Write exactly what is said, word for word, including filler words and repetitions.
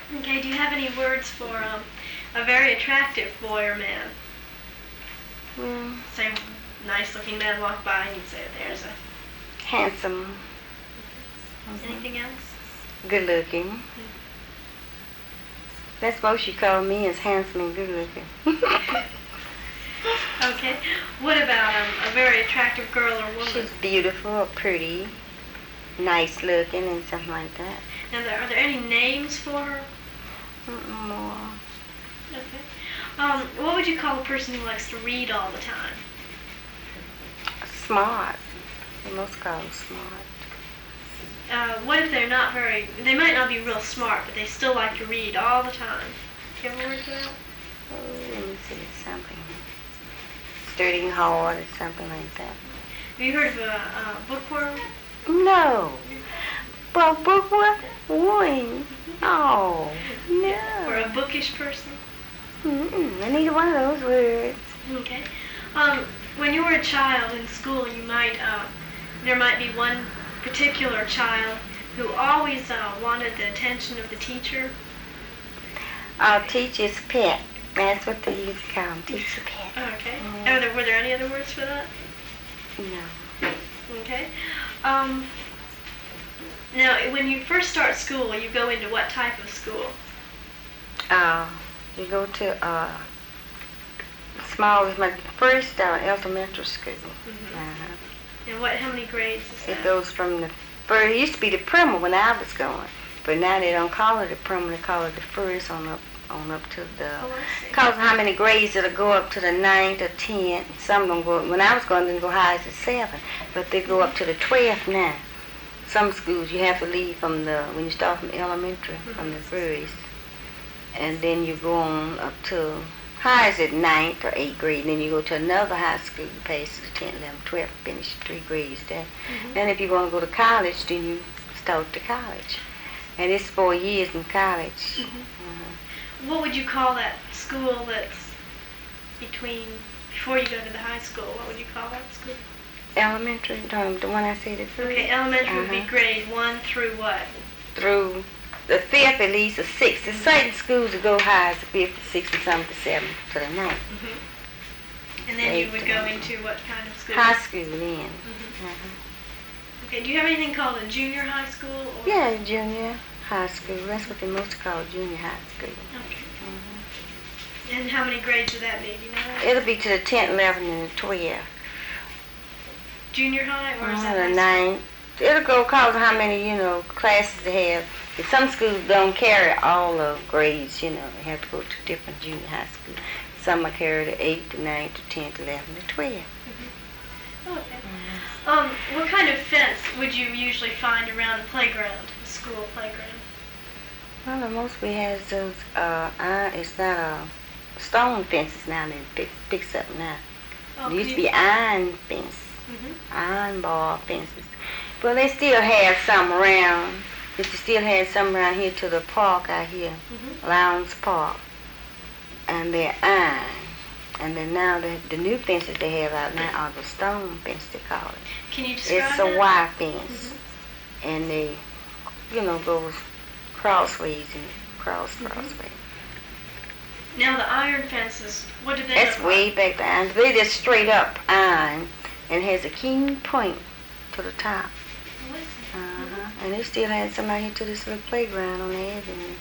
Okay, do you have any words for um, a very attractive boy or man? Well, Say, nice-looking man walk by and you'd say, there's a... handsome. Anything else? Good looking. That's what you call me, is handsome and good looking. Okay. What about um, a very attractive girl or woman? She's beautiful or pretty, nice looking and something like that. Now, there, are there any names for her? Mm-mm, more. Okay. Um, what would you call a person who likes to read all the time? Smart. They most call them smart. Uh, what if they're not very, they might not be real smart, but they still like to read all the time? Do you have a word for that? Oh, let me see, something. Studying hard or something like that. Have you heard of a, a bookworm? No. Well, bookworm? Wing. Oh, no. Or a bookish person? Mm-mm, I need one of those words. Okay. Um, when you were a child in school, you might, uh, there might be one particular child who always uh, wanted the attention of the teacher. Our teacher's pet. That's what they used to call him, teacher pet. Okay. Mm. Are there, were there any other words for that? No. Okay. Um, now, when you first start school, you go into what type of school? Uh, you go to uh, small, is my first uh, elementary school. Mm-hmm. Uh-huh. And what? How many grades is that? It goes from the first. It used to be the primer when I was going, but now they don't call it the primer. They call it the first on up on up to the. Oh, I see. Cause how many grades it'll go up to the ninth or tenth. Some don't go. When I was going, they didn't go high as the seventh, but they go up to the twelfth now. Some schools you have to leave from the when you start from elementary mm-hmm. from the first, and then you go on up to. High is at ninth or eighth grade, and then you go to another high school, you pass the tenth, eleventh, twelfth, finish three grades there. Mm-hmm. Then if you want to go to college, then you start to college. And it's four years in college. Mm-hmm. Uh-huh. What would you call that school that's between, before you go to the high school, what would you call that school? Elementary, um, the one I said at first. Okay, elementary uh-huh. would be grade one through what? Through the fifth at least, or sixth. There's certain schools that go high as the fifth, the sixth, and some to seventh to the ninth. Mm-hmm. And then you would go into what kind of school? High school then. Mm-hmm. Uh-huh. Okay, do you have anything called a junior high school? Or? Yeah, junior high school. That's what they most call junior high school. Okay. Mm-hmm. And how many grades would that be? Do you know? It'll be to the tenth, eleventh, and the twelfth. Junior high, or is uh, that the high ninth. It'll go cause how many, you know, classes they have. If some schools don't carry all the grades, you know, they have to go to different junior high schools. Some will carry the eighth, the ninth, the tenth, eleventh, the twelfth. Mm-hmm. Okay. Mm-hmm. Um, what kind of fence would you usually find around a playground, a school playground? Well, the most we have is those, uh, uh, it's not uh, stone fences now, they fix, fix up now. Oh, It used to be iron fence, mm-hmm. iron bar fences. But they still have some around. They still have some around here to the park out here, mm-hmm. Lowndes Park. And they're iron. And then now the, the new fences they have out now are the stone fence, they call it. Can you describe It's that? a wire fence. Mm-hmm. And they, you know, goes crossways and cross mm-hmm. crossways. Now the iron fences, what do they That's look way like? back there. They just straight up iron and has a keen point to the top. Oh, I see. Uh-huh. And they still had some out here to this little playground on the avenue.